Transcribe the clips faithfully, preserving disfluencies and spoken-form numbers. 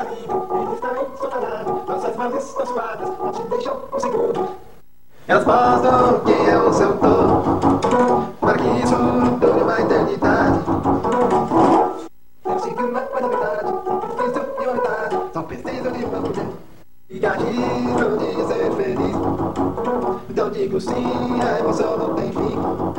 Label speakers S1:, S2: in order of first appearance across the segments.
S1: livre, ele está ensolarado. Nossas mãos estão suadas, não te deixam um segundo. Elas mostram quem é o seu dono, para que isso dure uma eternidade. Eu sei que uma coisa é verdade, preciso de uma verdade, só preciso de uma mulher. E agir pra um dia ser feliz. Então digo sim, a emoção não tem fim.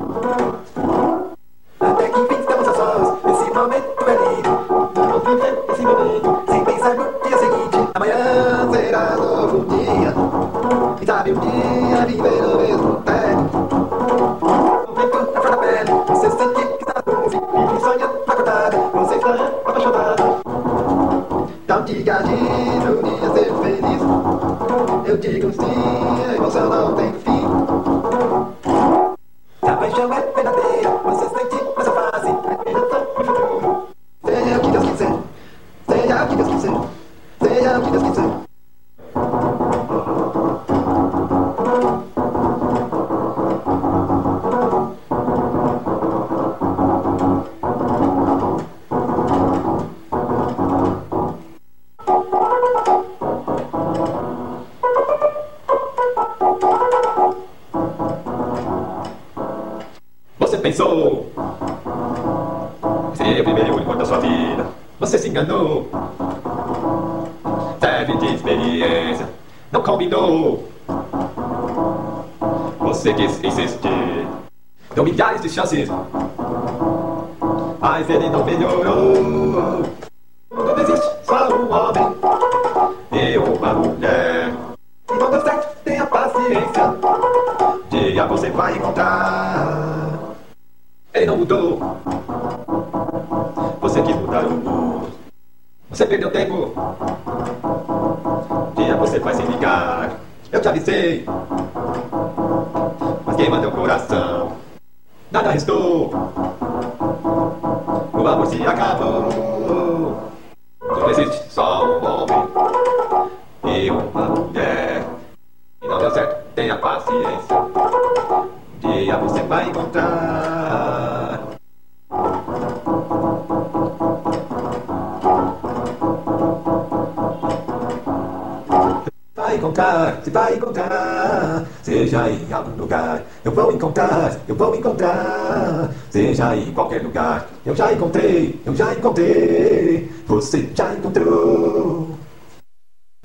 S1: Até que enfim estamos a sós, esse momento é lindo. Vamos viver esse momento, sem pensar no dia seguinte. Amanhã será novo dia, e sabe um dia viver no mesmo tédio. O vento na flor da pele, você sente que está nuvem. Vive sonhando acordada, você está apaixonada. Então diga agir pra um dia ser feliz. Eu digo sim, a emoção não tem fim. Se a paixão é verdadeira, você sente nessa fase a esperança no futuro. Seja o que Deus quiser, seja o que Deus quiser, seja o que Deus quiser. Você pensou ser o primeiro e único da sua vida. Você se enganou. Serve de experiência, não combinou. Você quis insistir, deu milhares de chances, mas ele não melhorou. Não existe só um homem e uma mulher. Se não deu certo, tenha paciência. Dia você vai encontrar. Ele não mudou. Você quis mudar o mundo. Você perdeu tempo. Dia você vai se ligar. Eu te avisei, mas queima teu coração. Nada restou. O amor se acabou. Não existe só um homem e uma mulher. E não deu certo, tenha paciência. Dia você vai encontrar. Vai encontrar, se vai encontrar. Seja em algum lugar, eu vou encontrar, eu vou encontrar. Seja em qualquer lugar, eu já encontrei, eu já encontrei. Você já encontrou.